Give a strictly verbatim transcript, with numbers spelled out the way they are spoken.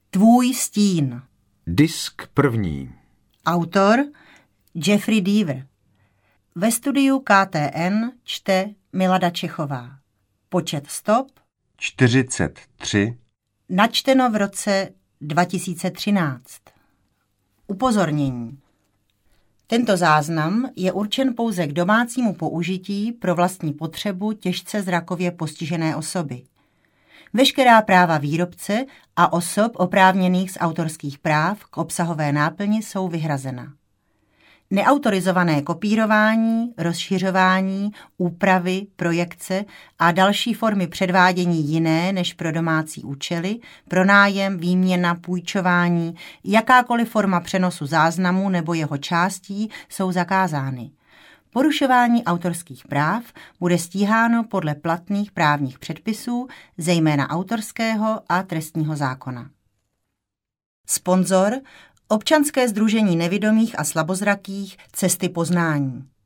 Tvůj stín. Disk první. Autor Jeffrey Deaver. Ve studiu K T N čte Milada Čechová. Počet stop čtyřicet tři. Načteno v roce dva tisíce třináct. Upozornění. Tento záznam je určen pouze k domácímu použití pro vlastní potřebu těžce zrakově postižené osoby. Veškerá práva výrobce a osob oprávněných z autorských práv k obsahové náplni jsou vyhrazena. Neautorizované kopírování, rozšiřování, úpravy, projekce a další formy předvádění jiné než pro domácí účely, pronájem, výměna, půjčování, jakákoliv forma přenosu záznamu nebo jeho částí jsou zakázány. Porušování autorských práv bude stíháno podle platných právních předpisů, zejména autorského a trestního zákona. Sponzor Občanské sdružení nevidomých a slabozrakých Cesty poznání.